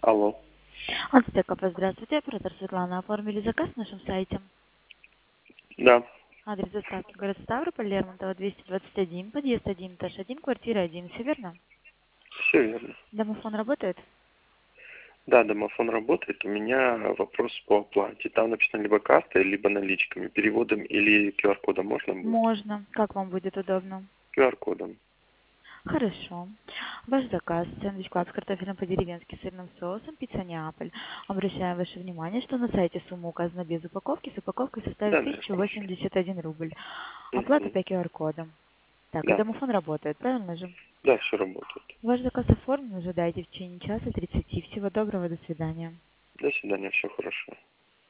Алло. Ацтеков, здравствуйте. Оператор Светлана. Оформили заказ на нашем сайте. Да, Адрес доставки город Ставрополь, Лермонтова, 221, подъезд 1, этаж 1, квартира 1. Все верно? все верно. Домофон работает? Да, домофон работает. У меня вопрос по оплате. Там написано либо картой, либо наличками. Переводом или QR-кодом можно будет? Можно. Как вам будет удобно? QR-кодом. Хорошо. Ваш заказ. Сэндвич клаб с картофелем по-деревенски, сырным соусом, пицца Неаполь. Обращаем ваше внимание, что на сайте сумма указана без упаковки. С упаковкой составит Да, да, хорошо. 1081 рубль. Оплата Мгм. по QR-кодам. Так, и Да, домофон работает, правильно же? да, все работает. Ваш заказ оформлен, ожидайте в течение часа 30. Всего доброго, до свидания. До свидания, все хорошо.